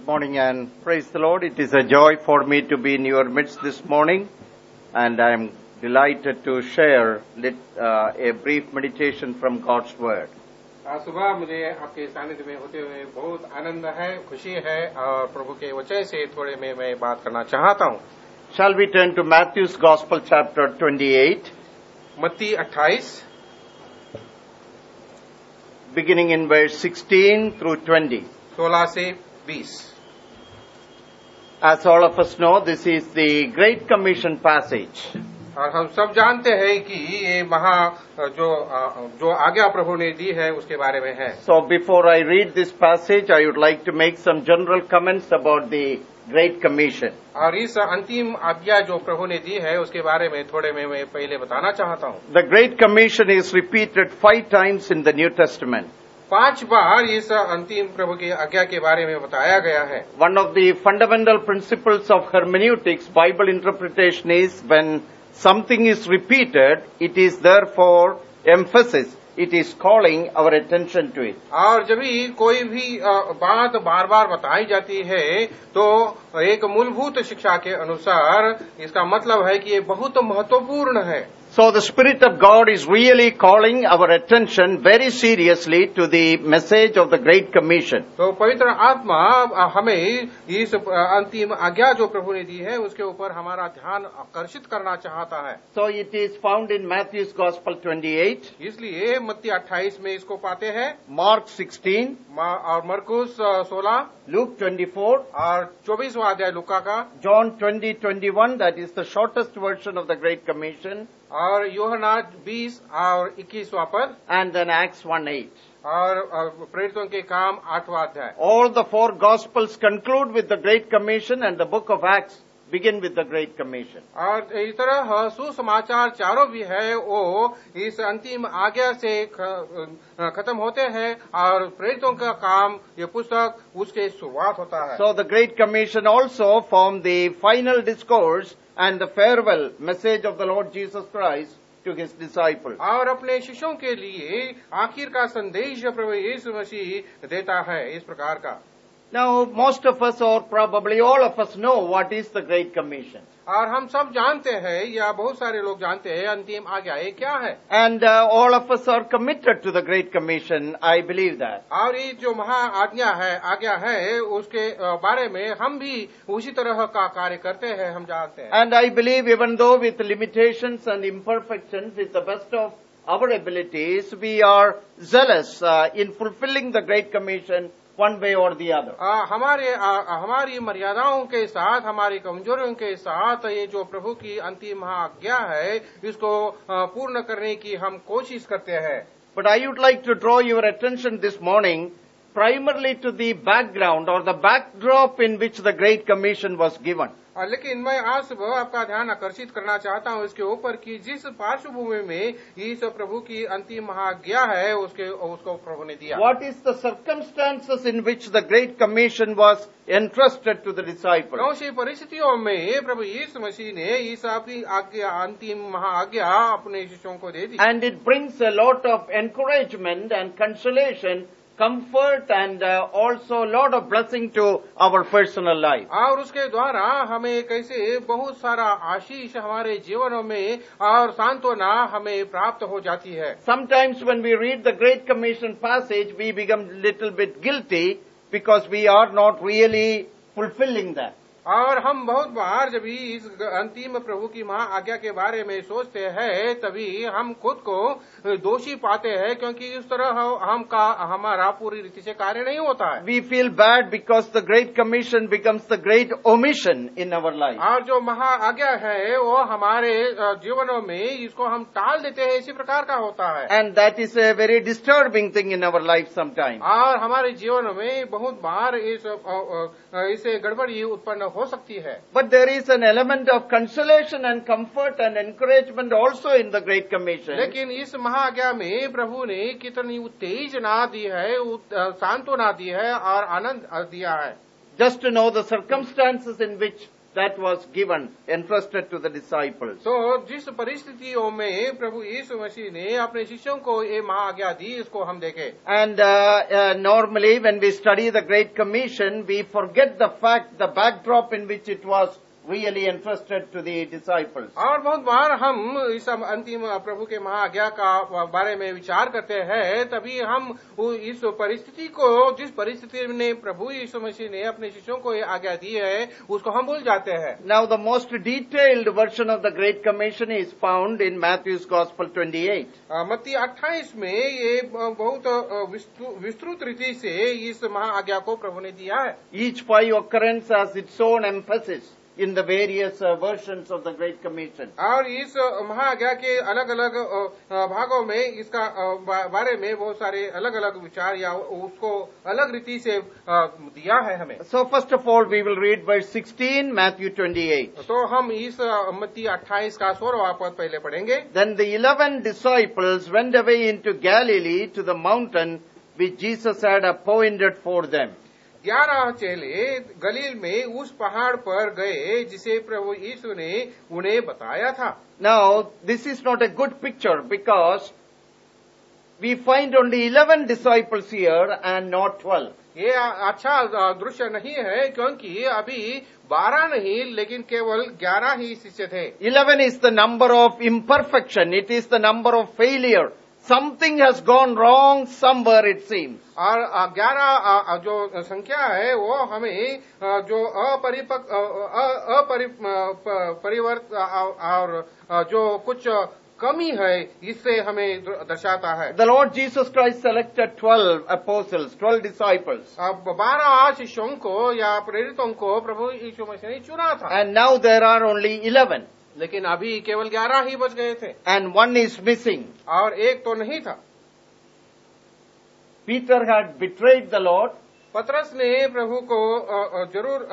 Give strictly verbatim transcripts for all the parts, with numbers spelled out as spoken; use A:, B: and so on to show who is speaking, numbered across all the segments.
A: Good morning and praise the Lord. It is a joy for me to be in your midst this morning, and I am delighted to share lit, uh, a brief meditation from God's Word.
B: आज सुबह मुझे आपके सानिध्य में होते हुए बहुत आनंद है, खुशी है और प्रभु के वचन से थोड़े में मैं बात करना चाहता हूँ.
A: Shall we turn to Matthew's Gospel chapter twenty-eight,
B: मत्ती अट्ठाईस,
A: beginning in verse sixteen through twenty.
B: सोलह से बीस.
A: As all of us know, this is the Great Commission passage.
B: और हम सब जानते हैं कि ये महा जो जो आज्ञा प्रभु ने दी है उसके बारे में है.
A: So before I read this passage, I would like to make some general comments about the Great Commission.
B: और इस अंतिम आज्ञा जो प्रभु ने दी है उसके बारे में थोड़े में मैं पहले बताना चाहता हूँ.
A: The Great Commission is repeated five times in the New Testament.
B: पांच बार इस अंतिम प्रभु की आज्ञा के बारे में बताया गया है.
A: One of the fundamental principles of hermeneutics, Bible interpretation, is when something is repeated, it is therefore emphasis. It is calling our attention to it.
B: और जब भी कोई भी बात बार बार बताई जाती है तो एक मूलभूत शिक्षा के अनुसार इसका मतलब है कि ये बहुत महत्वपूर्ण है.
A: So the Spirit of God is really calling our attention very seriously to the message of the Great Commission.
B: तो पवित्र आत्मा हमें इस अंतिम आज्ञा जो प्रभु ने दी है उसके ऊपर हमारा ध्यान आकर्षित करना चाहता है.
A: So it is found in Matthew's Gospel twenty-eight,
B: इसलिए मत्ती अट्ठाईस में इसको पाते हैं,
A: Mark sixteen,
B: और मरकुस सोलह,
A: Luke twenty-four,
B: और चौबीसवां अध्याय लुका का,
A: John twenty twenty-one, that is the shortest version of the Great Commission,
B: और यूहन्ना बीस और इक्कीसवां पद,
A: and then Acts one eight.
B: और प्रेरितों के काम आठवां अध्याय.
A: All the four Gospels conclude with the Great Commission, and the book of Acts begin with the Great Commission.
B: और इस तरह सुसमाचार चारों भी है वो इस अंतिम आज्ञा से खत्म होते हैं और प्रेरितों का काम ये पुस्तक उसके शुरुआत होता है.
A: So the Great Commission also form the final discourse and the farewell message of the Lord Jesus Christ to his disciples.
B: और अपने शिष्यों के लिए आखिर का संदेश प्रभु यीशु मसीह देता है इस प्रकार का.
A: Now, most of us, or probably all of us, know what is the Great Commission.
B: और हम सब जानते हैं या बहुत सारे लोग जानते हैं अंतिम आज्ञा ये क्या है.
A: And uh, all of us are committed to the Great Commission. I believe that.
B: और ये जो महा आज्ञा है आज्ञा है उसके बारे में हम भी उसी तरह का कार्य करते हैं, हम जानते हैं.
A: And I believe even though with limitations and imperfections, with the best of our abilities, we are zealous uh, in fulfilling the Great Commission one way or the other.
B: आ, हमारे आ, हमारी मर्यादाओं के साथ, हमारी कमजोरियों के साथ ये जो प्रभु की अंतिम महाआज्ञा है इसको पूर्ण करने की हम कोशिश करते हैं.
A: But I would like to draw your attention this morning primarily to the background or the backdrop in which the Great Commission was given.
B: आ, लेकिन मैं आज सुबह आपका ध्यान आकर्षित करना चाहता हूँ इसके ऊपर कि जिस पार्श्वभूमि में इस प्रभु की अंतिम महाआज्ञा है उसके उसको प्रभु ने दिया.
A: What is the circumstances in which the Great Commission was entrusted to the disciples?
B: कौन सी परिस्थितियों में प्रभु यीशु मसीह ने इस अपनी आज्ञा अंतिम महाआज्ञा अपने शिष्यों को दे दी.
A: And it brings a lot of encouragement and consolation, comfort, and uh, also a lot of blessing to our personal life.
B: और उसके द्वारा हमें कैसे बहुत सारा आशीष हमारे जीवनों में और सांत्वना हमें प्राप्त हो जाती है.
A: Sometimes when we read the Great Commission passage, we become little bit guilty because we are not really fulfilling that.
B: और हम बहुत बार जब इस अंतिम प्रभु की महा आज्ञा के बारे में सोचते हैं तभी हम खुद को दोषी पाते हैं क्योंकि इस तरह हम का हमारा पूरी रीति से कार्य नहीं होता है.
A: We feel bad because the Great Commission becomes the great omission in our life.
B: और जो महा आज्ञा है वो हमारे जीवनों में इसको हम टाल देते हैं, इसी प्रकार का होता है.
A: And that is a very disturbing thing in our life sometimes.
B: और हमारे जीवन में बहुत बार इस इसे गड़बड़ी उत्पन्न हो सकती है.
A: But there is an element of consolation and comfort and encouragement also in the Great Commission.
B: लेकिन इस महाआज्ञा में प्रभु ने कितनी उत्तेजना दी है, सांत्वना दी है और आनंद दिया है.
A: Just to know the circumstances in which that was given, entrusted to the disciples.
B: तो जिस परिस्थितियों में प्रभु यीशु मसीह ने अपने शिष्यों को ये महाआज्ञा दी, इसको हम देखें.
A: And uh, uh, normally when we study the Great Commission, we forget the fact, the backdrop in which it was really entrusted to the disciples.
B: और बहुत बार हम इस अंतिम प्रभु के महाआज्ञा का बारे में विचार करते हैं, तभी हम इस परिस्थिति को, जिस परिस्थिति में प्रभु यीशु मसीह ने अपने शिष्यों को ये आज्ञा दी है, उसको हम भूल जाते हैं.
A: Now the most detailed version of the Great Commission is found in Matthew's Gospel twenty-eight.
B: मत्ती अट्ठाईस में ये बहुत विस्तृत रीति से इस महाआज्ञा को प्रभु ने दिया है.
A: Each five occurrence has its own emphasis in the various uh, versions of the Great Commission.
B: और इस महाआज्ञा के अलग अलग भागों में इसका बारे में बहुत सारे अलग अलग विचार या उसको अलग रीति से दिया है हमें.
A: So first of all we will read verse sixteen, Matthew twenty-eight.
B: तो हम इस मत्ती अट्ठाईस का सोलहवां पद पहले पढ़ेंगे.
A: Then the eleven disciples went away into Galilee to the mountain which Jesus had appointed for them.
B: ग्यारह चेले गलील में उस पहाड़ पर गए जिसे प्रभु यीशु ने उन्हें बताया था.
A: Now this is not a good picture because we find only eleven disciples here and not twelve.
B: ये अच्छा दृश्य नहीं है, क्योंकि अभी बारह नहीं लेकिन केवल ग्यारह ही शिष्य थे.
A: Eleven is the number of imperfection. It is the number of failure. Something has gone wrong somewhere, it seems.
B: और ग्यारह जो संख्या है वो हमें जो अपरिपक्व अपरिवर्त और जो कुछ कमी है इससे हमें दर्शाता है.
A: The Lord Jesus Christ selected twelve apostles, twelve disciples.
B: अब बारह शिष्यों को या प्रेरितों को प्रभु यीशु मसीह ने चुना था.
A: And now there are only eleven.
B: लेकिन अभी केवल ग्यारह ही बच गए थे.
A: And one is missing.
B: और एक तो नहीं था.
A: Peter had betrayed the Lord.
B: पतरस ने प्रभु को जरूर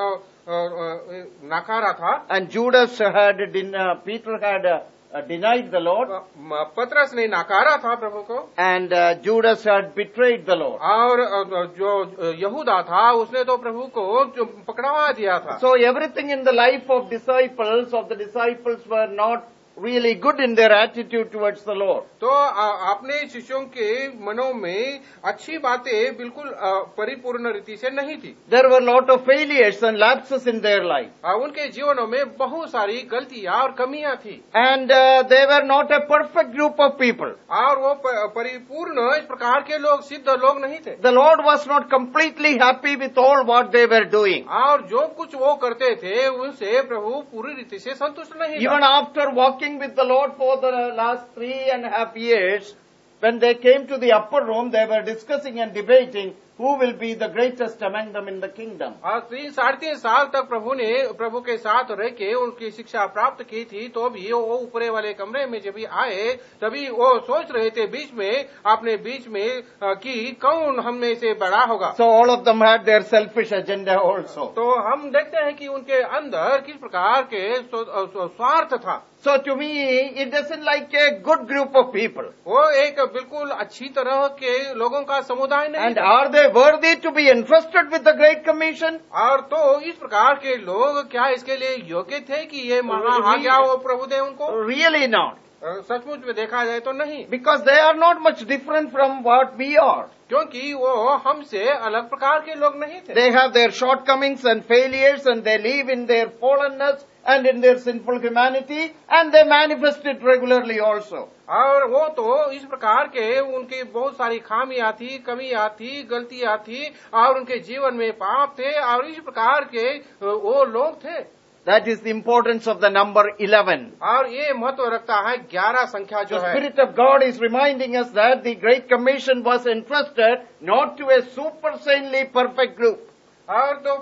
B: नकारा था.
A: And Judas had, uh, Peter had uh, uh, denied the Lord.
B: पतरस ने नकारा था प्रभु को.
A: And uh, Judas had betrayed the Lord.
B: और जो यहूदा था उसने तो प्रभु को पकड़वा दिया था.
A: So everything in the life of disciples, of the disciples were not really good in their attitude towards the Lord.
B: तो अपने शिष्यों के मनों में अच्छी बातें बिल्कुल परिपूर्ण रीति से नहीं थी.
A: There were lot of failures and lapses in their life.
B: उनके जीवनों में बहुत सारी गलतियां और कमियां थी.
A: And uh, they were not a perfect group of people.
B: और वो परिपूर्ण इस प्रकार के लोग, सिद्ध लोग नहीं थे.
A: The Lord was not completely happy with all what they were doing.
B: और जो कुछ वो करते थे उनसे प्रभु पूरी रीति से संतुष्ट नहीं था.
A: Even after walking with the Lord for the last three and a half years, when they came to the upper room, they were discussing and debating who will be the greatest among them in the kingdom.
B: और तीन साढ़े तीन साल तक प्रभु ने प्रभु के साथ रह के उनकी शिक्षा प्राप्त की थी, तो भी वो ऊपरे वाले कमरे में जब भी आए तभी वो सोच रहे थे बीच में अपने बीच में कि कौन हम में से बड़ा होगा.
A: So all of them had their selfish agenda also.
B: तो हम देखते हैं कि उनके अंदर किस प्रकार के स्वार्थ था.
A: So to me, it doesn't like a good group of people.
B: वो एक बिल्कुल अच्छी तरह के लोगों का समुदाय नहीं.
A: And are they worthy to be entrusted with the Great Commission?
B: और तो इस प्रकार के लोग क्या इसके लिए योग्य थे कि ये महाआज्ञा वो प्रभु दे उनको?
A: Really not.
B: सचमुच में देखा जाए तो नहीं.
A: Because they are not much different from what we are.
B: क्योंकि वो हमसे अलग प्रकार के लोग नहीं थे.
A: They have their shortcomings and failures and they live in their fallenness and in their sinful humanity and they manifest it regularly also.
B: और वो तो इस प्रकार के उनकी बहुत सारी खामियां थी, कमियां थी, गलतियां थी और उनके जीवन में पाप थे और इस प्रकार के वो लोग थे.
A: That is the importance of the number eleven.
B: और ये महत्व रखता है ग्यारह संख्या जो
A: है. The
B: है.
A: Spirit of God is reminding us that the Great Commission was entrusted not to a super saintly perfect group.
B: और तो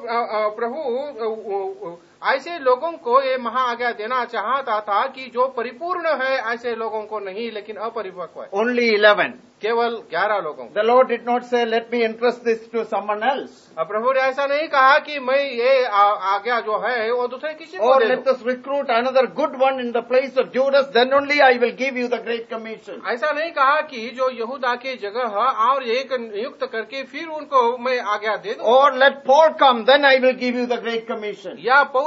B: प्रभु ऐसे लोगों को ये महाआज्ञा देना चाहता था कि जो परिपूर्ण है ऐसे लोगों को नहीं, लेकिन अपरिपक्व है.
A: Only eleven.
B: केवल ग्यारह लोगों.
A: The Lord did not say, let me entrust this to someone else.
B: प्रभु ने ऐसा नहीं कहा कि मैं ये आज्ञा जो है वो दूसरे किसी को
A: Or
B: दे दूं.
A: let us recruit another good one in the place of Judas, then only I will give you the Great Commission.
B: ऐसा नहीं कहा कि जो यहूदा की जगह और एक नियुक्त करके फिर उनको मैं आज्ञा दे दूं.
A: Or let Paul come, then I will give you the Great Commission.
B: या पौलुस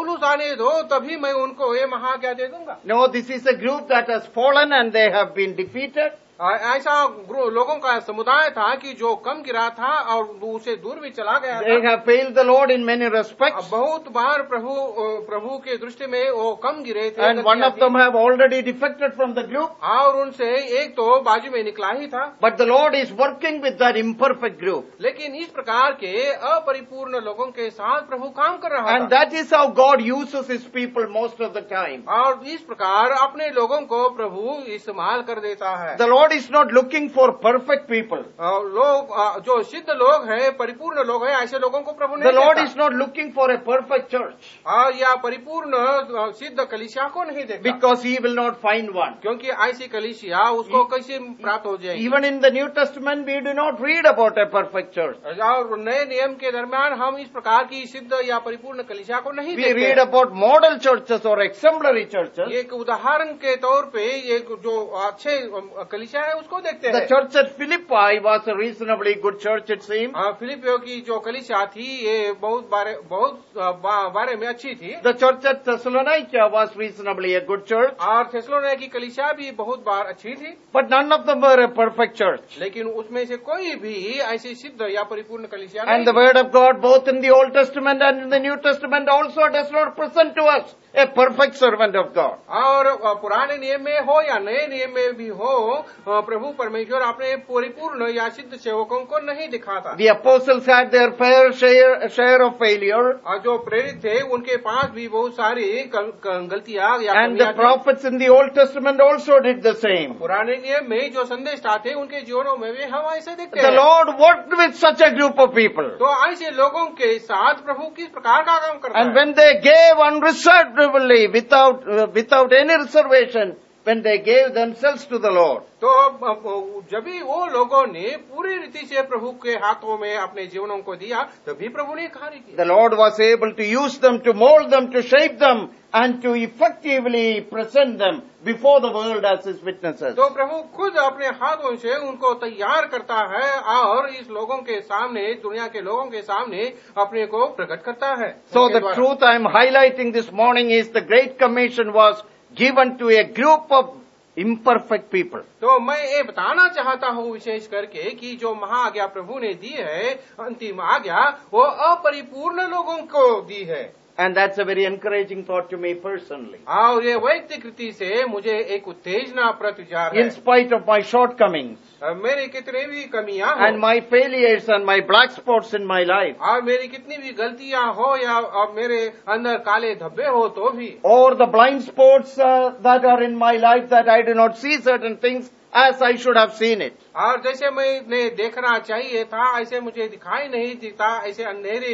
B: पौलुस आने दो, तभी मैं उनको ये महाआज्ञा दे दूंगा।
A: No, this is a group that has fallen and they have been defeated.
B: ऐसा लोगों का समुदाय था कि जो कम गिरा था और उसे दूर भी चला गया
A: They
B: था।
A: have failed the Lord in many respects.
B: बहुत बार प्रभु प्रभु के दृष्टि में वो कम गिरे थे,
A: And one of them have already defected from the group.
B: और उनसे एक तो बाजू में निकला ही था।
A: But the Lord is working with that imperfect group.
B: लेकिन इस प्रकार के अपरिपूर्ण लोगों के साथ प्रभु काम कर रहा
A: And
B: था।
A: that is how God uses His people most of the time.
B: और इस प्रकार अपने लोगों को प्रभु इस्तेमाल कर देता है।
A: The Lord is not looking for perfect people.
B: और लोग जो सिद्ध लोग हैं, परिपूर्ण लोग हैं, ऐसे लोगों को प्रभु नहीं
A: The Lord
B: देखता।
A: is not looking for a perfect church.
B: और या परिपूर्ण सिद्ध कलीसिया को नहीं देखता,
A: Because He will not find one.
B: क्योंकि ऐसी कलीसिया उसको कैसे प्राप्त हो जाएगी।
A: Even in the New Testament, we do not read about a perfect church.
B: और नए नियम के दरमियान हम इस प्रकार की सिद्ध या परिपूर्ण कलीसिया को नहीं
A: We
B: देखते
A: read
B: हैं।
A: about model churches or exemplary churches.
B: एक उदाहरण के तौर पे एक जो अच्छे कलीसिया है उसको देखते
A: The
B: हैं।
A: church at Philippi was a reasonably good church, it seemed.
B: हाँ, फिलिपियों की जो कलीसिया थी ये बहुत बारे बहुत बा, बारे में अच्छी थी।
A: The church at Thessalonica was reasonably a good church.
B: और थेसलोनिका की कलीसिया भी बहुत बार अच्छी थी,
A: But none of them were a perfect church.
B: लेकिन उसमें से कोई भी ऐसी सिद्ध या परिपूर्ण कलीसिया
A: And the
B: नहीं।
A: word of God, both in the Old Testament and in the New Testament, also does not present to us a perfect servant of God.
B: और पुराने नियम में हो या नए नियम में भी हो, प्रभु परमेश्वर अपने परिपूर्ण या सिद्ध सेवकों को नहीं दिखाता।
A: The apostles had their fair share, share of failure.
B: और जो प्रेरित थे उनके पास भी बहुत सारी गलतियां या
A: And the
B: कमियां थी।
A: prophets in the Old Testament also did the same.
B: पुराने नियम में जो संदेश आते उनके जीवनों में भी हम ऐसे देखते
A: The
B: हैं।
A: Lord worked with such a group of people.
B: तो ऐसे लोगों के साथ प्रभु किस प्रकार का काम करता
A: And
B: है।
A: when they gave unreservedly, without, uh, without any reservation, when they gave themselves to the Lord,
B: तो जब भी वो लोगों ने पूरी रीति से प्रभु के हाथों में अपने जीवनों को दिया, तभी प्रभु ने कार्य किया।
A: the Lord was able to use them, to mold them, to shape them, and to effectively present them before the world as His witnesses.
B: तो प्रभु खुद अपने हाथों से उनको तैयार करता है और इस लोगों के सामने, दुनिया के लोगों के सामने अपने को प्रकट करता है।
A: So the truth I am highlighting this morning is the Great Commission was given to a group of imperfect people.
B: तो मैं ये बताना चाहता हूँ विशेष करके कि जो महाआज्ञा प्रभु ने दी है, अंतिम आज्ञा, वो अपरिपूर्ण लोगों को दी है।
A: And that's a very encouraging thought to me personally.
B: और ये वैयक्तिक रीति से मुझे एक उत्तेजना प्रतिचार है।
A: In spite of my shortcomings,
B: मेरी कितनी भी कमियां हो
A: and my failures and my black spots in my life,
B: और मेरी कितनी भी गलतियां हो या और मेरे अंदर काले धब्बे हो तो भी,
A: or the blind spots uh, that are in my life that I do not see certain things as I should have seen it.
B: और जैसे मैंने देखना चाहिए था ऐसे मुझे दिखाई नहीं देता, ऐसे अंधेरे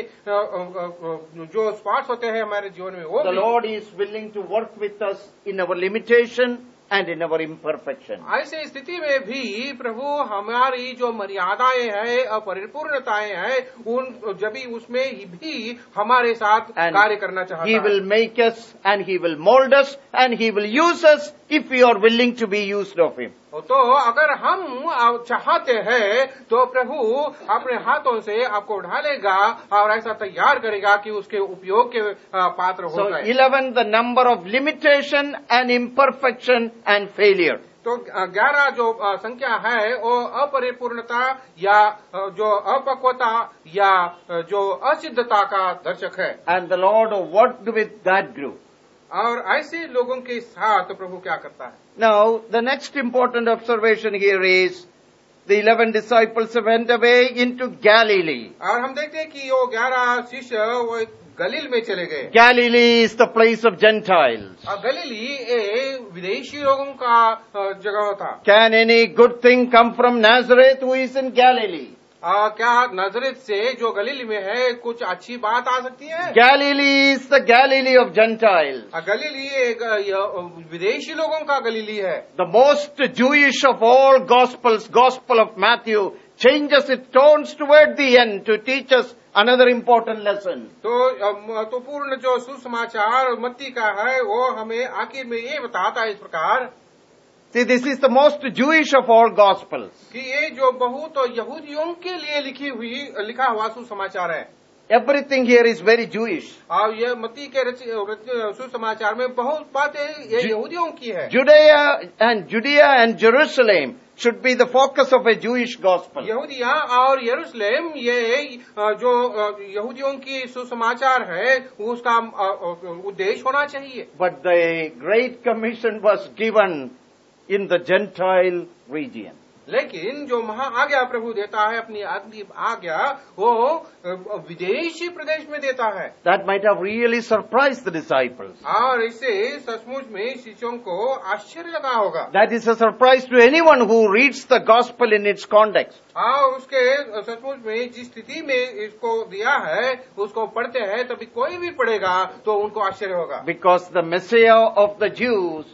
B: जो स्पॉट्स होते हैं हमारे जीवन में वो
A: The
B: भी।
A: Lord is willing to work with us in our limitation and in our imperfection.
B: ऐसे स्थिति में भी प्रभु हमारी जो मर्यादाएं हैं, अपरिपूर्णताएं हैं, उन जब भी उसमें ही भी हमारे साथ
A: And
B: कार्य करना चाहता
A: He
B: है।
A: will make us and He will mold us and He will use us if we are willing to be used of Him.
B: तो अगर हम चाहते हैं तो प्रभु अपने हाथों से आपको ढालेगा और ऐसा तैयार करेगा कि उसके उपयोग के पात्र हो
A: So
B: जाए।
A: eleven, the number of limitation and imperfection and failure.
B: तो ग्यारह जो संख्या है वो अपरिपूर्णता या जो अपक्वता या जो असिद्धता का दर्शक है।
A: And the Lord worked with that group.
B: और ऐसे लोगों के साथ प्रभु क्या करता है।
A: Now, the next important observation here is the eleven disciples went away into Galilee.
B: और हम देखते हैं कि वो ग्यारह शिष्य वो गलील में चले गए।
A: Galilee is the place of Gentiles.
B: और गलीली एक विदेशी लोगों का जगह था।
A: Can any good thing come from Nazareth who is in Galilee?
B: आ, क्या नजरेत से जो गलील में है कुछ अच्छी बात आ सकती है?
A: Galilee is the Galilee of Gentiles.
B: गलीली एक विदेशी लोगों का गलीली है।
A: The most Jewish of all Gospels, Gospel of Matthew, changes its tones toward the end to teach us another important lesson.
B: तो तो पूर्ण जो सुसमाचार मत्ती का है वो हमें आखिर में ये बताता है इस प्रकार।
A: See, this is the most Jewish of all Gospels.
B: कि ये जो बहुत यहूदियों के लिए लिखी हुई लिखा हुआ सुसमाचार है।
A: Everything here is very Jewish.
B: और यह मत्ती के रच- रच- सुसमाचार में बहुत बातें ये
A: जु-
B: यहूदियों की है।
A: Judea and Judea and Jerusalem should be the focus of a Jewish gospel.
B: यहूदिया और यरूशलेम ये अ, जो अ, यहूदियों की सुसमाचार है उसका अ, अ, उद्देश्य होना चाहिए।
A: But the Great Commission was given in the Gentile region.
B: लेकिन जो महा आज्ञा प्रभु देता है, अपनी आज्ञा आज्ञा वो अ, विदेशी प्रदेश में देता है।
A: That might have really surprised the disciples.
B: और इससे सचमुच में शिष्यों को आश्चर्य लगा होगा।
A: That is a surprise to anyone who reads the gospel in its context.
B: हाँ, उसके सचमुच में जिस स्थिति में इसको दिया है उसको पढ़ते हैं तभी कोई भी पढ़ेगा तो उनको आश्चर्य होगा।
A: Because the Messiah of the Jews,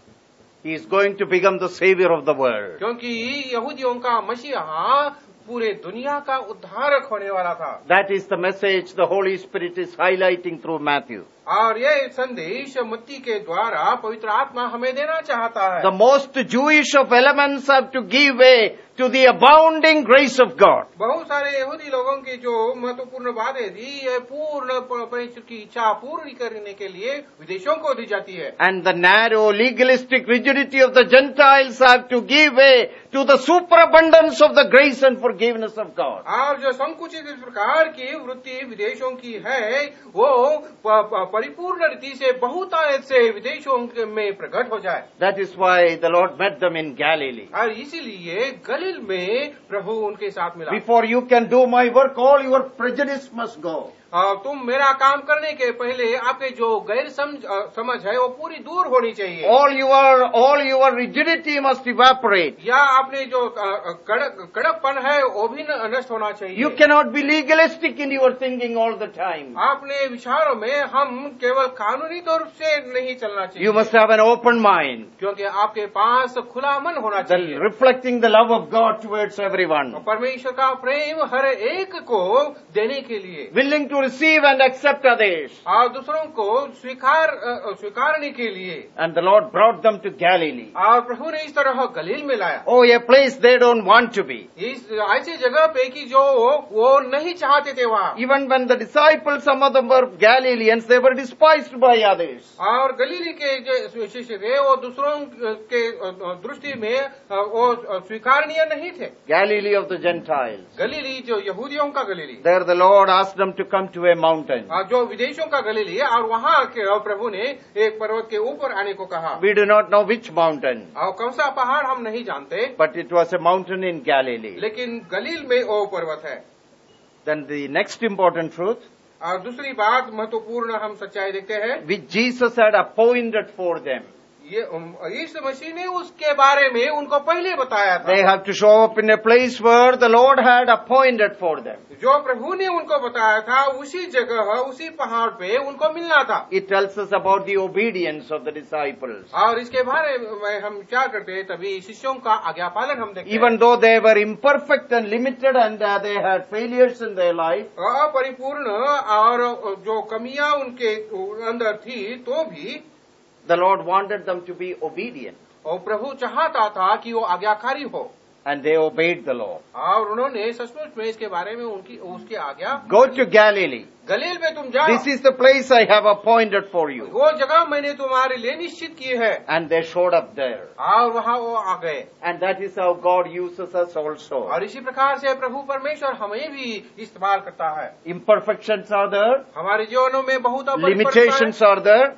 A: he is going to become the savior of the world.
B: क्योंकि यहूदियों का मसीहा पूरे दुनिया का उद्धारक होने वाला था।
A: That is the message the Holy Spirit is highlighting through Matthew.
B: और ये संदेश मत्ती के द्वारा पवित्र आत्मा हमें देना चाहता है।
A: The most Jewish of elements have to give way to the abounding grace of God.
B: बहुत सारे यहूदी लोगों की जो महत्वपूर्ण बातें थी ये पूर्ण परमेश्वर की इच्छा पूरी करने के लिए विदेशियों को दी जाती है।
A: And the narrow legalistic rigidity of the Gentiles have to give way to the superabundance of the grace and forgiveness of God.
B: और जो संकुचित इस प्रकार की वृत्ति विदेशों की है वो प- प- परिपूर्ण रीति से बहुतायत से विदेशों में प्रकट हो जाए।
A: That is why the Lord met them in Galilee.
B: और इसीलिए गलील में प्रभु उनके साथ मिला।
A: Before you can do my work, all your prejudice must go.
B: और तुम मेरा काम करने के पहले आपके जो गैर समझ अ, समझ है वो पूरी दूर होनी चाहिए।
A: All your, all your rigidity must evaporate.
B: या आपने जो अ, कड़क कड़कपन है वो भी न- नष्ट होना चाहिए।
A: You cannot be legalistic in your thinking all the time.
B: आपने विचारों में हम केवल कानूनी तौर से नहीं चलना चाहिए।
A: You must have an open mind,
B: क्योंकि आपके पास खुला मन होना
A: the,
B: चाहिए।
A: reflecting the love of God towards everyone.
B: परमेश्वर का प्रेम हर एक को देने के लिए,
A: Willing to receive and accept others.
B: और दूसरों को स्वीकार अ, स्वीकारने के लिए।
A: And the Lord brought them to Galilee.
B: और प्रभु ने इस तरह गलील में लाया।
A: Oh, a place they don't want to be.
B: इस ऐसी जगह पे कि जो वो नहीं चाहते थे वहाँ।
A: Even when the disciples, some of them were Galileans, they were despised by others.
B: और गलीली के जो शिष्य थे वो दूसरों के दृष्टि में वो स्वीकारनीय नहीं थे।
A: Galilee of the Gentiles.
B: गलीली जो यहूदियों का गलीली,
A: There the Lord asked them to come to a mountain.
B: जो विदेशों का गलीली है, और वहाँ के प्रभु ने एक पर्वत के ऊपर आने को कहा।
A: We do not know which mountain,
B: और कौन सा पहाड़ हम नहीं जानते,
A: but it was a mountain in Galilee.
B: लेकिन गलील में वो पर्वत है।
A: Then the next important truth,
B: और दूसरी बात महत्वपूर्ण हम सच्चाई देखते हैं,
A: which Jesus had appointed for them.
B: ये यीशु मसीह ने उसके बारे में उनको पहले बताया था।
A: They have to show up in a place where the Lord had appointed for them.
B: जो प्रभु ने उनको बताया था उसी जगह उसी पहाड़ पे उनको मिलना था।
A: It tells us about the obedience of the disciples.
B: और इसके बारे में हम विचार करते हैं तभी शिष्यों का आज्ञा पालन हम देखते हैं।
A: Even though they were imperfect and limited and uh, they had failures in their life,
B: अपरिपूर्ण और जो कमियां उनके अंदर थी तो भी
A: the Lord wanted them to be obedient.
B: और प्रभु चाहता था कि वो आज्ञाकारी हो,
A: And they obeyed the Lord.
B: और उन्होंने सचमुच में इसके बारे में उनकी उसकी आज्ञा।
A: Go to Galilee.
B: गलील में तुम जाओ,
A: This is the place I have appointed for you.
B: वो जगह मैंने तुम्हारे लिए निश्चित की है।
A: And they showed up there.
B: और वहाँ वो आ गए।
A: And that is how God uses us also.
B: और इसी प्रकार से प्रभु परमेश्वर हमें भी इस्तेमाल करता है।
A: Imperfections are there.
B: हमारे जीवनों में बहुत
A: Limitations are there.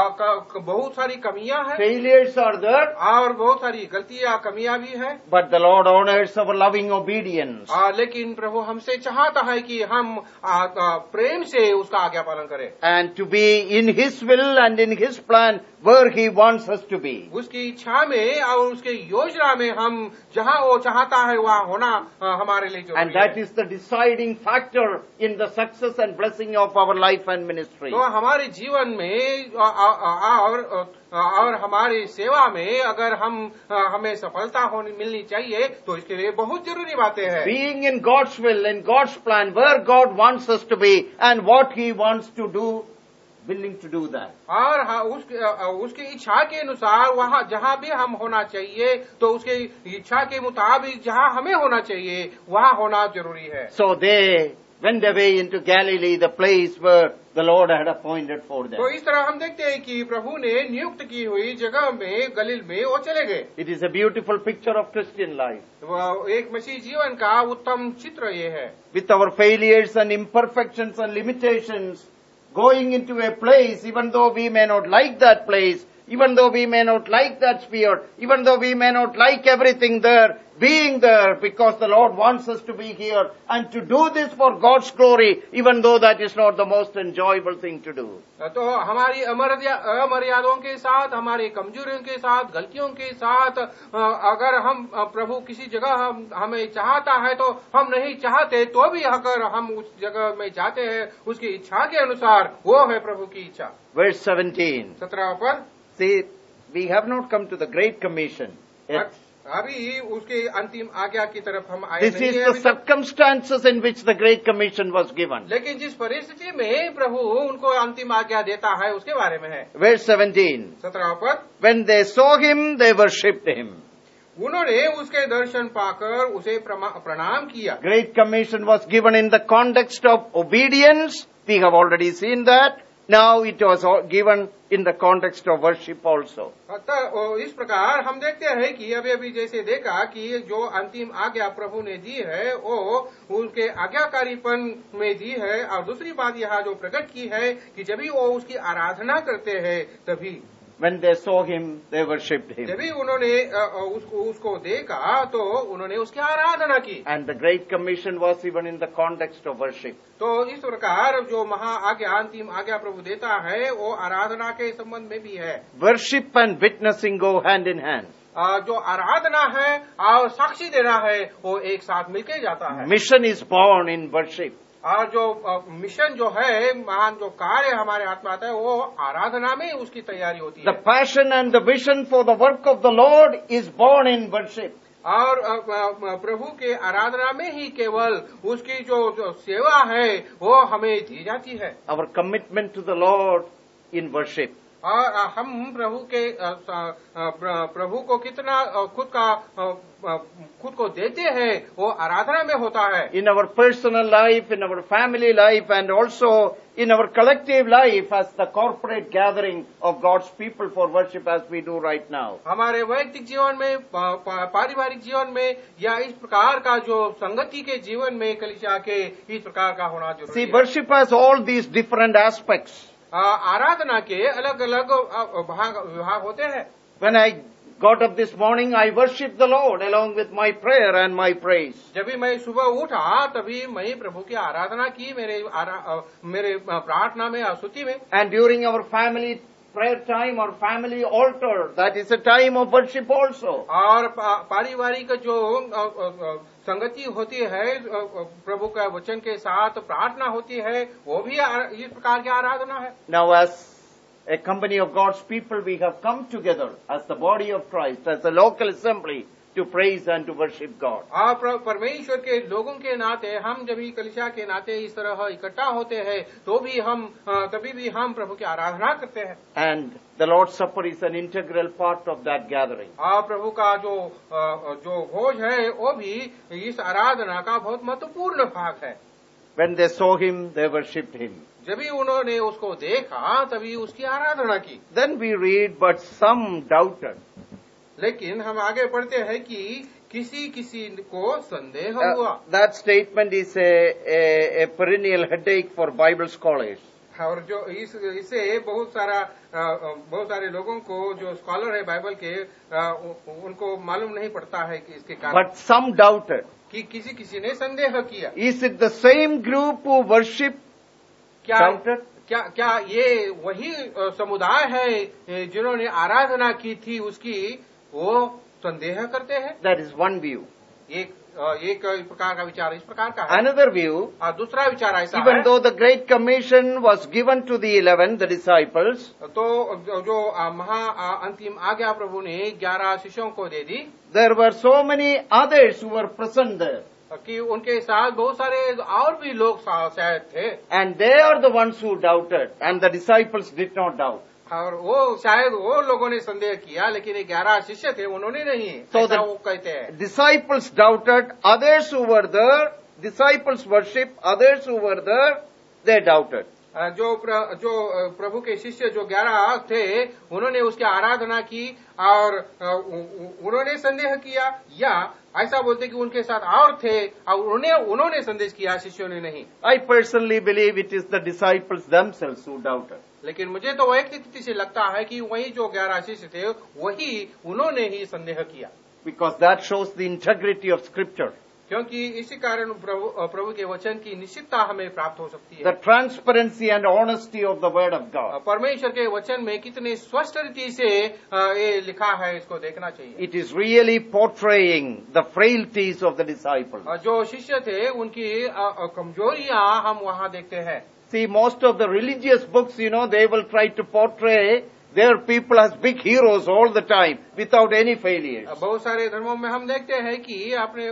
B: बहुत सारी कमियां हैं,
A: Failures are there.
B: और बहुत सारी गलतियां कमियां भी हैं।
A: But the Lord honors our loving obedience.
B: आ, लेकिन प्रभु हमसे चाहता है कि हम आ, आ, प्रेम से उसका आज्ञा पालन करें।
A: And to be in His will and in His plan where He wants us to be.
B: उसकी इच्छा में और उसके योजना में हम जहाँ वो चाहता है वहाँ होना आ, हमारे लिए जरूरी है।
A: And that is the deciding factor in the success and blessing of our life and ministry.
B: तो हमारे जीवन में आ, आ, आ, और और हमारी सेवा में अगर हम हमें सफलता होनी मिलनी चाहिए तो इसके लिए बहुत जरूरी बातें हैं।
A: Being in God's will, in God's plan, where God wants us to be and what He wants to do, willing to do that.
B: और उसके उसकी इच्छा के अनुसार वहाँ जहाँ भी हम होना चाहिए तो उसके इच्छा के मुताबिक जहाँ हमें होना चाहिए वहाँ होना जरूरी है।
A: So they went away into Galilee, the place where the Lord had appointed for them.
B: तो इस तरह हम देखते हैं कि प्रभु ने नियुक्त की हुई जगह में गलील में वो चले गए।
A: It is a beautiful picture of Christian life.
B: वो एक मसीह जीवन का उत्तम चित्र ये है।
A: With our failures and imperfections and limitations, going into a place, even though we may not like that place, even though we may not like that sphere, even though we may not like everything there, being there because the Lord wants us to be here and to do this for God's glory, even though that is not the most enjoyable thing to do.
B: तो हमारी अमर्यादों के साथ, हमारी कमजोरियों के साथ, गलतियों के साथ अगर हम प्रभु किसी जगह हम हमें चाहता है तो हम नहीं चाहते, तो भी अगर हम उस जगह में जाते हैं उसकी इच्छा के अनुसार, वो है प्रभु की इच्छा।
A: Verse seventeen.
B: सत्रह पर
A: See, we have not come to the Great Commission yet.
B: अभी उसके अंतिम आज्ञा की तरफ हम आए
A: This
B: नहीं
A: is
B: हैं
A: the circumstances in which the Great Commission was given.
B: लेकिन जिस परिस्थिति में प्रभु उनको अंतिम आज्ञा देता है उसके बारे में है।
A: Verse seventeen.
B: सत्रह पर
A: When they saw him, they worshipped him.
B: उन्होंने उसके दर्शन पाकर उसे प्रणाम किया।
A: Great Commission was given in the context of obedience. We have already seen that. Now it was given in the context of worship also.
B: इस प्रकार हम देखते हैं कि अभी अभी जैसे देखा कि जो अंतिम आज्ञा प्रभु ने दी है वो उनके आज्ञाकारीपन में दी है, और दूसरी बात यहाँ जो प्रकट की है कि जब भी वो उसकी आराधना करते हैं तभी
A: When they saw him, they worshipped him.
B: जब भी उन्होंने उसको उसको देखा तो उन्होंने उसकी आराधना की।
A: And the Great Commission was even in the context of worship.
B: तो इस प्रकार जो महा आज्ञा अंतिम आज्ञा प्रभु देता है वो आराधना के संबंध में भी है।
A: Worship and witnessing go hand in hand.
B: जो आराधना है और साक्षी देना है वो एक साथ मिलके जाता है।
A: Mission is born in worship.
B: और जो मिशन जो है, महान जो कार्य हमारे हाथ में आता है वो आराधना में उसकी तैयारी होती है।
A: The passion and the vision for the work of the Lord is born in worship.
B: और प्रभु के आराधना में ही केवल उसकी जो, जो सेवा है वो हमें दी जाती है।
A: Our commitment to the Lord in worship.
B: और हम प्रभु के प्रभु को कितना खुद का खुद को देते हैं वो आराधना में होता है।
A: In our personal life, in our family life, and also in our collective life as the corporate gathering of God's people for worship as we do right now.
B: हमारे वैयक्तिक जीवन में, पारिवारिक जीवन में, या इस प्रकार का जो संगति के जीवन में कलीसिया के इस प्रकार का होना जरूरी है।
A: See, worship has all these different aspects.
B: आराधना के अलग अलग भाग विभाग होते हैं।
A: When I got up this morning, I worshiped the Lord along with my prayer and my praise.
B: जब भी मैं सुबह उठा तभी मैं प्रभु की आराधना की, मेरे आरा, मेरे प्रार्थना में, स्तुति में।
A: And during our family prayer time or family altar, that is a time of worship also.
B: और पारिवारिक जो संगति होती है प्रभु का वचन के साथ प्रार्थना होती है, वो भी इस प्रकार की आराधना है।
A: Now as a company of God's people, we have come together as the body of Christ, as a local assembly, to praise and to worship God.
B: आप परमेश्वर के लोगों के नाते, हम जब भी कलीसिया के नाते इस तरह इकट्ठा होते हैं तो भी हम तभी भी हम प्रभु की आराधना करते हैं।
A: And the Lord's Supper is an integral part of that gathering.
B: आप प्रभु का जो जो भोज है वो भी इस आराधना का बहुत महत्वपूर्ण भाग है।
A: When they saw him, they worshipped him.
B: जब भी उन्होंने उसको देखा तभी उसकी आराधना की।
A: Then we read, but some doubted.
B: लेकिन हम आगे पढ़ते हैं कि किसी किसी को संदेह हुआ।
A: Uh, that statement is a, a, a perennial headache for Bible scholars.
B: और जो इस इसे बहुत सारा बहुत सारे लोगों को जो स्कॉलर है बाइबल के उनको मालूम नहीं पड़ता है कि इसके कारण।
A: But some doubted.
B: कि किसी किसी ने संदेह किया।
A: Is it the same group who worship?
B: क्या
A: doubted?
B: क्या क्या ये वही समुदाय है जिन्होंने आराधना की थी उसकी वो संदेह करते हैं?
A: That is one view.
B: एक एक प्रकार का विचार इस प्रकार का है।
A: Another view,
B: और दूसरा विचार ऐसा
A: even
B: है,
A: though the Great Commission was given to the eleven, the disciples,
B: तो जो महा अंतिम आज्ञा प्रभु ने ग्यारह शिष्यों को दे दी,
A: there were so many others who were present there.
B: कि उनके साथ बहुत सारे और भी लोग शायद थे।
A: And they are the ones who doubted, and the disciples did not doubt.
B: और वो शायद वो लोगों ने संदेह किया लेकिन ग्यारह शिष्य थे उन्होंने नहीं।
A: So
B: ऐसा वो कहते हैं।
A: Disciples doubted, others who were there disciples worship, others who were there, they doubted.
B: जो प्र, जो प्रभु के शिष्य जो ग्यारह थे उन्होंने उसकी आराधना की और उन्होंने संदेह किया, या ऐसा बोलते कि उनके साथ और थे और उन्होंने उन्होंने संदेश किया, शिष्यों ने नहीं.
A: I personally believe it is the disciples themselves who doubted.
B: लेकिन मुझे तो वैयक्तिक रीति से लगता है कि वही जो ग्यारह शिष्य थे वही उन्होंने ही संदेह किया.
A: Because that shows the integrity of Scripture.
B: क्योंकि इसी कारण प्रभु प्रभु के वचन की निश्चितता हमें प्राप्त हो सकती है.
A: The transparency and honesty of the Word of God.
B: परमेश्वर के वचन में कितने स्पष्ट रीति से ये लिखा है, इसको देखना चाहिए.
A: It is really portraying the frailties of the disciples.
B: जो शिष्य थे उनकी कमजोरियां हम वहाँ देखते हैं.
A: See, most of the religious books, you know, they will try to portray their people as big heroes all the time without any failures.
B: बहुत सारे धर्मों में हम देखते हैं कि अपने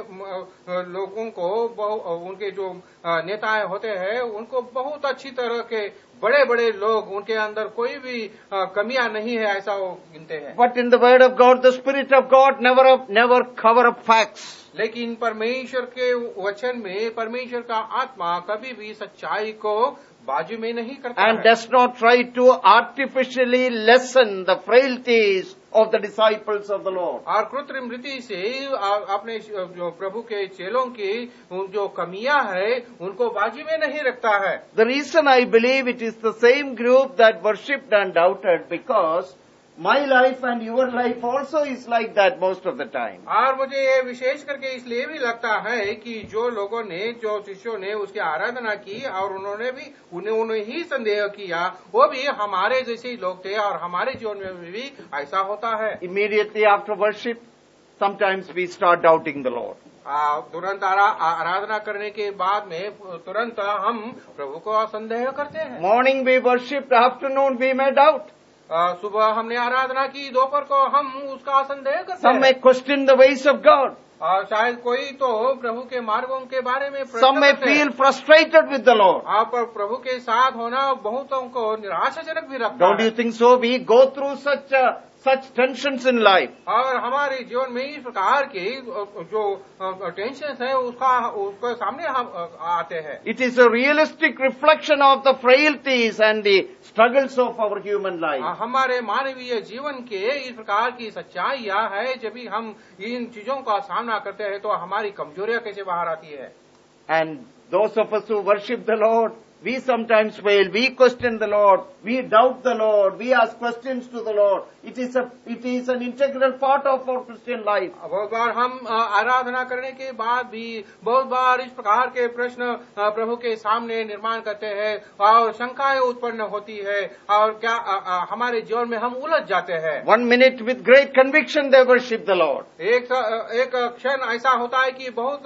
B: लोगों को उनके जो नेताएं होते हैं उनको बहुत अच्छी तरह के बड़े बड़े लोग, उनके अंदर कोई भी कमियां नहीं है ऐसा वो गिनते हैं.
A: But in the Word of God, the Spirit of God never never cover up facts.
B: लेकिन परमेश्वर के वचन में परमेश्वर का आत्मा कभी भी सच्चाई को बाजू में नहीं करता
A: and does not try to artificially lessen the frailties of the disciples of the Lord.
B: और कृत्रिम रीति से अपने जो प्रभु के चेलों की जो कमियां है उनको बाजू में नहीं रखता है.
A: The reason I believe it is the same group that worshipped and doubted, because my life and your life also is like that most of the time.
B: और मुझे ये विशेष करके इसलिए भी लगता है कि जो लोगों ने, जो शिष्यों ने उसकी आराधना की और उन्होंने भी उन्हें उन्हें ही संदेह किया, वो भी हमारे जैसे ही लोग थे और हमारे जीवन में भी ऐसा होता है.
A: Immediately after worship, sometimes we start doubting the Lord.
B: तुरंत आराधना करने के बाद में तुरंत हम प्रभु को संदेह करते हैं.
A: Morning we worshipped, afternoon we may doubt.
B: सुबह हमने आराधना की, दोपहर को हम उसका संदेह करते हैं.
A: Some may question the ways of God.
B: और शायद कोई तो प्रभु के मार्गों के बारे में
A: Some may feel frustrated with the Lord.
B: आप पर प्रभु के साथ होना बहुतों को निराशाजनक भी रखता है.
A: Don't you think so? We go through such uh, such tensions in life.
B: और हमारे जीवन में इस प्रकार की जो टेंशन है उसका उसके सामने हम आते हैं.
A: It is a realistic reflection of the frailties and the struggles of our human life.
B: हमारे मानवीय जीवन के इस प्रकार की सच्चाई यह है, जब भी हम इन चीजों का सामना करते हैं तो हमारी कमजोरियां कैसे बाहर आती है.
A: And those of us who worship the Lord, we sometimes fail. We question the Lord. We doubt the Lord. We ask questions to the Lord. It is a, it is an integral part of our Christian life.
B: बहुत बार हम आराधना करने के बाद भी बहुत बार इस प्रकार के प्रश्न प्रभु के सामने निर्माण करते हैं और शंकाएं उत्पन्न होती है और क्या हमारे जीवन में हम उलझ जाते हैं.
A: One minute with great conviction they worship the Lord.
B: एक एक क्षण ऐसा होता है कि बहुत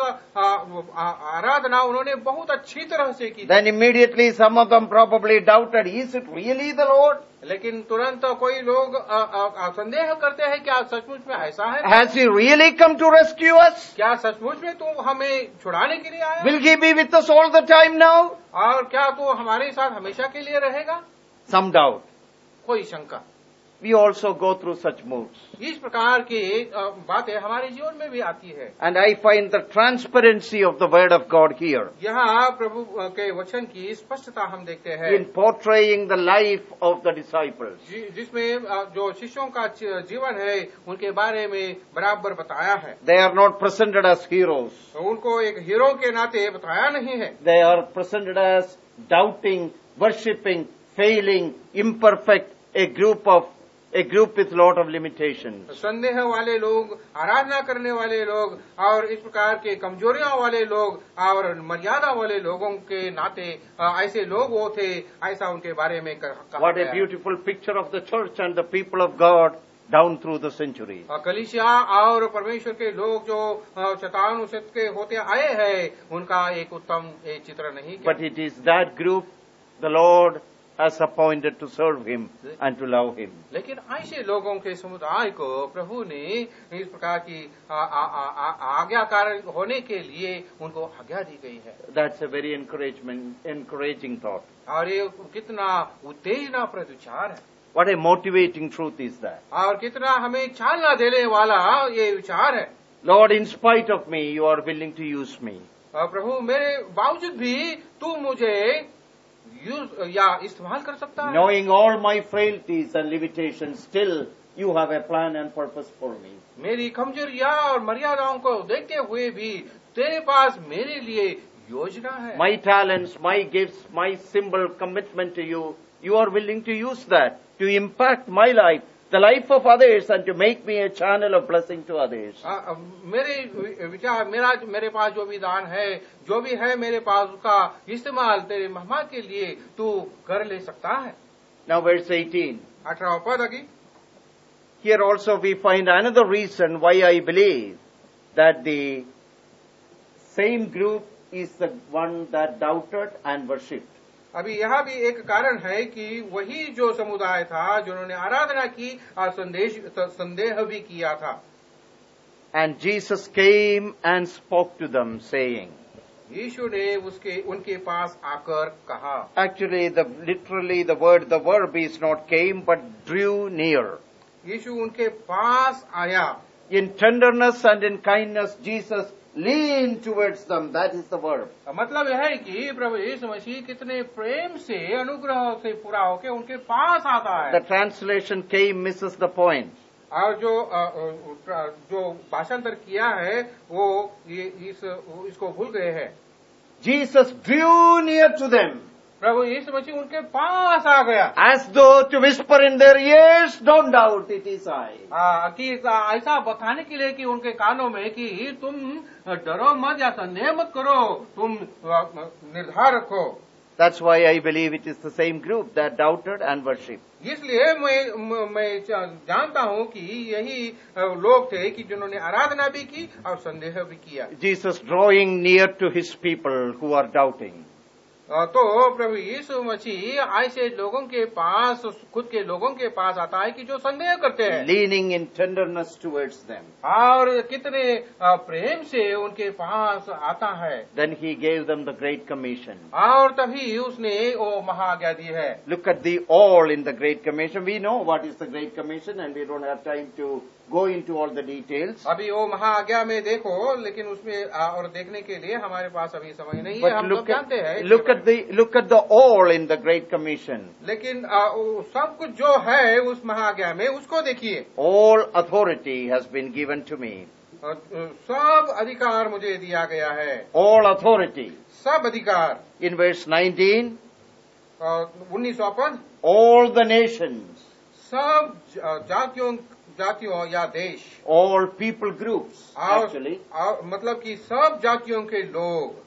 B: आराधना उन्होंने बहुत अच्छी तरह से की.
A: Then immediately some of them probably doubted, is it really the Lord?
B: लेकिन तुरंत कोई लोग संदेह करते हैं, क्या सचमुच में ऐसा है?
A: Has he really come to rescue us?
B: क्या सचमुच में तू हमें छुड़ाने के लिए आया?
A: Will he be with us all the time now?
B: और क्या तू हमारे साथ हमेशा के लिए रहेगा?
A: Some doubt.
B: कोई शंका.
A: We also go through such moods.
B: इस प्रकार की बातें हमारे जीवन में भी आती है.
A: And I find the transparency of the Word of God here.
B: यहाँ प्रभु के वचन की स्पष्टता हम देखते हैं.
A: In portraying the life of the disciples.
B: जिसमें जो शिष्यों का जीवन है उनके बारे में बराबर बताया है.
A: They are not presented as heroes.
B: उनको एक हीरो के नाते बताया नहीं है.
A: They are presented as doubting, worshipping, failing, imperfect, a group of a group with lot of limitations.
B: संदेह वाले लोग, आराधना करने वाले लोग और इस प्रकार के कमजोरियों वाले लोग और मर्यादा वाले लोगों के नाते ऐसे लोग वो थे, ऐसा उनके बारे में कहा.
A: What a beautiful picture of the church and the people of God down through the centuries.
B: कलीसिया और परमेश्वर के लोग जो शतानुशत के होते आए हैं उनका एक उत्तम एक चित्र नहीं.
A: But it is that group the Lord has appointed to serve him and to love him.
B: लेकिन ऐसे लोगों के समुदाय को प्रभु ने इस प्रकार की आज्ञाकार होने के लिए उनको आज्ञा दी गई है.
A: That's a very encouragement, encouraging thought.
B: और ये कितना उत्तेजनाप्रद विचार है.
A: What a motivating truth is that.
B: और कितना हमें चालना देने वाला ये विचार है.
A: Lord, in spite of me, you are willing to use me.
B: और प्रभु मेरे बावजूद भी तू मुझे यूज या इस्तेमाल कर सकता है।
A: Knowing all my frailties and limitations, still you have a plan and purpose for me.
B: मेरी कमजोरियां और मर्यादाओं को देखते हुए भी तेरे पास मेरे लिए योजना है।
A: My talents, my gifts, my simple commitment to you, you are willing to use that to impact my life, the life of others, and to make me a channel of blessing to others.
B: आ, आ, मेरे विचार मेरा मेरे पास जो भी दान है, जो भी है मेरे पास, उसका इस्तेमाल तेरे महिमा के लिए तू कर ले सकता है।
A: Now verse eighteen.
B: अठारह पद आगे।
A: Here also we find another reason why I believe that the same group is the one that doubted and worshipped.
B: अभी यहाँ भी एक कारण है कि वही जो समुदाय था जिन्होंने आराधना की और संदेश संदेह भी किया था।
A: And Jesus came and spoke to them, saying.
B: यीशु ने उसके उनके पास आकर कहा।
A: Actually, the literally the word the verb is not came but drew near.
B: यीशु उनके पास आया।
A: In tenderness and in kindness, Jesus leaned towards them. That is the verb.
B: मतलब यह है कि प्रभु यीशु मसीह कितने प्रेम से अनुग्रह से पूरा होकर उनके पास आता है।
A: The translation came misses the point.
B: और जो जो भाषांतर किया है वो ये इस इसको भूल गए हैं।
A: Jesus drew near to them.
B: प्रभु यीशु मसीह उनके पास आ गया।
A: As though to whisper in their ears, don't doubt, it is I.
B: आ, कि ऐसा बताने के लिए कि उनके कानों में कि तुम डरो मत या संदेह मत करो, तुम निर्धार रखो।
A: That's why I believe it is the same group that doubted and worshipped.
B: इसलिए मैं मैं जानता हूँ कि यही लोग थे कि जिन्होंने आराधना भी की और संदेह भी किया।
A: Jesus drawing near to his people who are doubting.
B: तो प्रभु यीशु मसीह ऐसे लोगों के पास, खुद के लोगों के पास आता है कि जो संदेह करते हैं।
A: Leaning in tenderness towards them.
B: और कितने प्रेम से उनके पास आता है।
A: Then he gave them the Great Commission.
B: और तभी उसने वो महाआज्ञा दी है।
A: Look at the all in the Great Commission. We know what is the Great Commission and we don't have time to go into all the details.
B: अभी वो महाआज्ञा में देखो, लेकिन उसमें और देखने के लिए हमारे पास अभी समय नहीं है। हम लोग जानते हैं।
A: Look at the look at the all in the Great Commission.
B: लेकिन सब कुछ जो है उस महाआज्ञा में उसको देखिए।
A: All authority has been given to me.
B: सब अधिकार मुझे दिया गया है।
A: All authority.
B: सब अधिकार।
A: In verse nineteen.
B: उन्नीसवां पद।
A: All the nations.
B: सब जातियों जातियों या देश।
A: All people groups. Actually.
B: मतलब कि सब जातियों के लोग।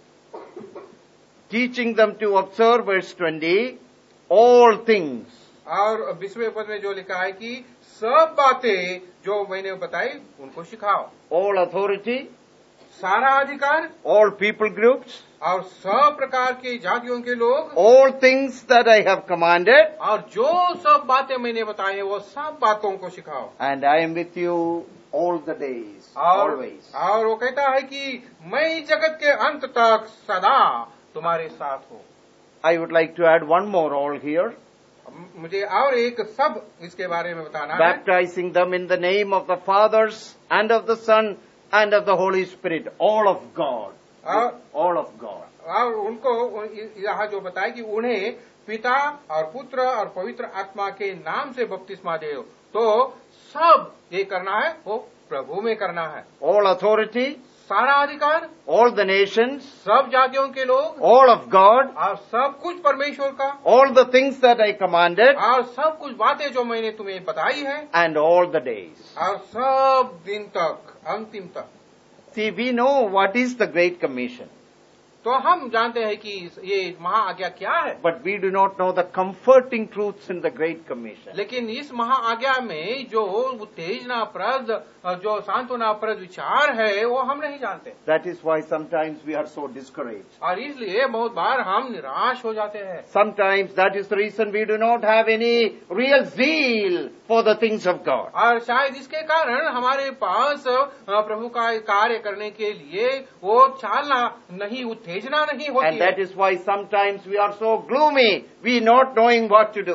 A: Teaching them to observe, verse twenty, all things.
B: और बीसवें पद में जो लिखा है कि सब बातें जो मैंने बताई उनको सिखाओ।
A: All authority.
B: सारा अधिकार।
A: All people groups.
B: और सब प्रकार के जातियों के लोग।
A: All things that I have commanded.
B: और जो सब बातें मैंने बताई है वो सब बातों को सिखाओ।
A: And I am with you all the days.
B: और,
A: always.
B: और वो कहता है कि मैं जगत के अंत तक सदा तुम्हारे साथ हूँ।
A: I would like to add one more all here.
B: मुझे और एक सब इसके बारे में बताना है।
A: Baptizing them in the name of the Fathers and of the Son and of the Holy Spirit, all of God. All of God.
B: और उनको यहाँ जो बताया कि उन्हें पिता और पुत्र और पवित्र आत्मा के नाम से बपतिस्मा दे, तो सब ये करना है वो प्रभु में करना है।
A: All authority.
B: सारा अधिकार।
A: All the nations.
B: सब जातियों के लोग।
A: All of God.
B: और सब कुछ परमेश्वर का।
A: All the things that I commanded.
B: और सब कुछ बातें जो मैंने तुम्हें बताई है।
A: And all the days.
B: और सब दिन तक, अंतिम तक।
A: See, we know what is the Great Commission.
B: तो हम जानते हैं कि ये महाआज्ञा क्या है।
A: But we do not know the comforting truths in the Great Commission.
B: लेकिन इस महाआज्ञा में जो उत्तेजनाप्रद, जो सांत्वनाप्रद विचार है वो हम नहीं जानते।
A: That is why sometimes we are so discouraged.
B: और इसलिए बहुत बार हम निराश हो जाते हैं।
A: Sometimes that is the reason we do not have any real zeal for the things of God.
B: और शायद इसके कारण हमारे पास प्रभु का कार्य करने के लिए वो चालना नहीं, उत्तेजना नहीं होती।
A: And that is why sometimes we are so gloomy, we not knowing what to do.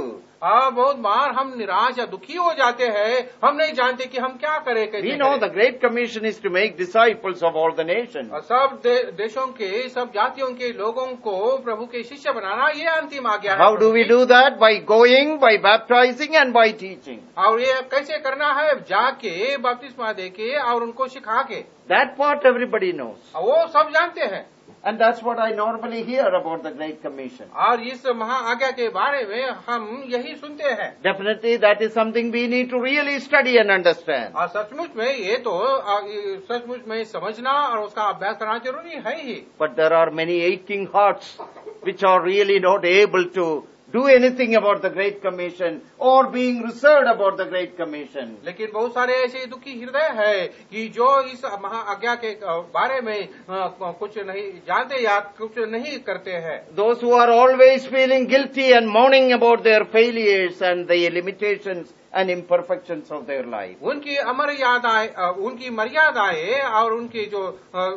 B: हाँ, बहुत बार हम निराश या दुखी हो जाते हैं, हम नहीं जानते कि हम क्या करें, कैसे
A: We know
B: करें।
A: the Great Commission is to make disciples of all the nations.
B: और सब दे, देशों के, सब जातियों के लोगों को प्रभु के शिष्य बनाना, ये अंतिम आज्ञा है।
A: How do we
B: प्रभु की।
A: do that? By going, by baptizing and by teaching.
B: और ये कैसे करना है? जाके बपतिस्मा देके और उनको सिखा के।
A: That part everybody knows.
B: और वो सब जानते हैं।
A: And that's what I normally hear about the Great Commission.
B: और इस महा आज्ञा के बारे में हम यही सुनते हैं।
A: Definitely that is something we need to really study and understand.
B: और सचमुच में ये तो आ, ये सचमुच में समझना और उसका अभ्यास करना जरूरी है ही।
A: But there are many aching hearts which are really not able to do anything about the Great Commission or being reserved about the Great Commission.
B: लेकिन बहुत सारे ऐसे दुखी हृदय है कि जो इस महा आज्ञा के बारे में कुछ नहीं जानते या कुछ नहीं करते हैं।
A: Those who are always feeling guilty and mourning about their failures and the limitations and imperfections of their life.
B: उनकी अमर्यादाएं, उनकी मर्यादाएं और उनकी जो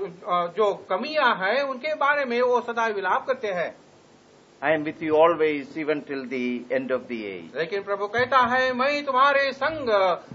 B: जो कमियां हैं उनके बारे में वो सदा विलाप करते हैं।
A: I am with you always, even till the end of the age.
B: लेकिन प्रभु कहता है, मैं तुम्हारे संग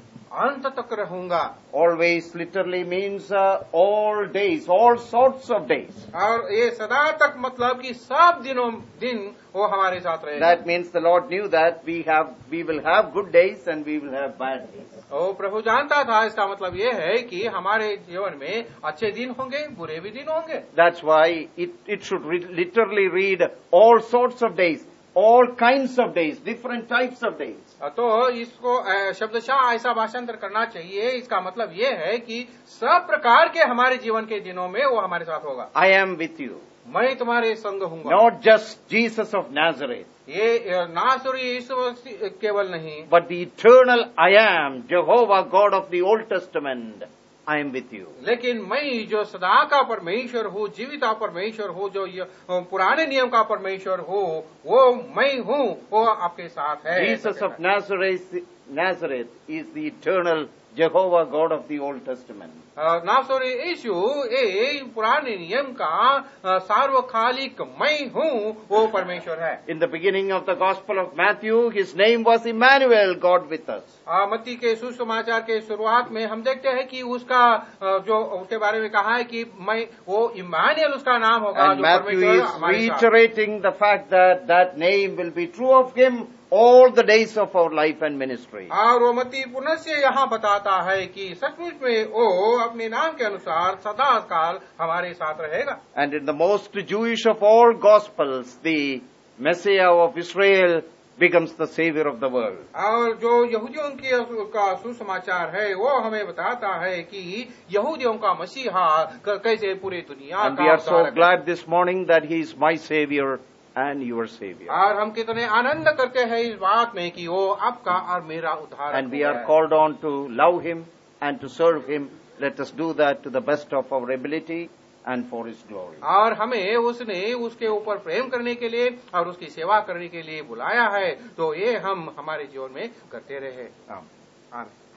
B: अंत तक रहूंगा।
A: Always literally means uh, all days, all sorts of days.
B: और ये सदा तक मतलब कि सब दिनों दिन वो हमारे साथ रहेगा।
A: That means the Lord knew that we have, we will have good days and we will have bad days.
B: ओ प्रभु जानता था, इसका मतलब ये है कि हमारे जीवन में अच्छे दिन होंगे, बुरे भी दिन होंगे।
A: That's why it, it should re- literally read all sorts of days, all kinds of days, different types of days.
B: तो इसको शब्दशः ऐसा भाषांतर करना चाहिए, इसका मतलब ये है कि सब प्रकार के हमारे जीवन के दिनों में वो हमारे साथ होगा।
A: I am with you.
B: मैं तुम्हारे संग हूँगा।
A: Not just Jesus of Nazareth,
B: ये नासरी यीशु मसीह केवल नहीं,
A: but the eternal I am, Jehovah God of the Old Testament. I am with you.
B: लेकिन मैं जो सदा का परमेश्वर हूँ, जीवित परमेश्वर हूँ, जो पुराने नियम का परमेश्वर हूँ, वो मैं हूँ, वो आपके साथ है।
A: Jesus of Nazareth, Nazareth is the eternal Jehovah God of the Old Testament.
B: नासरी यीशु ये पुराने नियम का सार्वकालिक मैं हूँ, वो परमेश्वर है।
A: In the beginning of the Gospel of Matthew, his name was Emmanuel, God with us.
B: मत्ती के सुसमाचार के शुरुआत में हम देखते हैं कि उसका जो उसके बारे में कहा है कि मैं वो इम्मानुएल उसका नाम होगा।
A: And Matthew is reiterating the fact that that name will be true of him all the days of our life and ministry.
B: और वो मत्ती पुनः से यहाँ बताता है कि सचमुच में वो अपने नाम के अनुसार सदा काल हमारे साथ रहेगा।
A: And in the most Jewish of all Gospels, the Messiah of Israel becomes the Savior of the world.
B: और जो यहूदियों की का सुसमाचार है वो हमें बताता है कि यहूदियों का मसीहा कैसे पूरी दुनिया
A: And
B: का
A: we are so
B: उद्धारक है।
A: glad this morning that he is my Savior and your Savior.
B: और हम कितने आनंद करते हैं इस बात में कि वो आपका और मेरा उद्धारक
A: And we
B: है।
A: are called on to love him and to serve him. Let us do that to the best of our ability and for his glory.
B: और हमें उसने उसके ऊपर प्रेम करने के लिए और उसकी सेवा करने के लिए बुलाया है, तो ये हम हमारे जीवन में करते रहे।
A: Amen.
B: आमीन।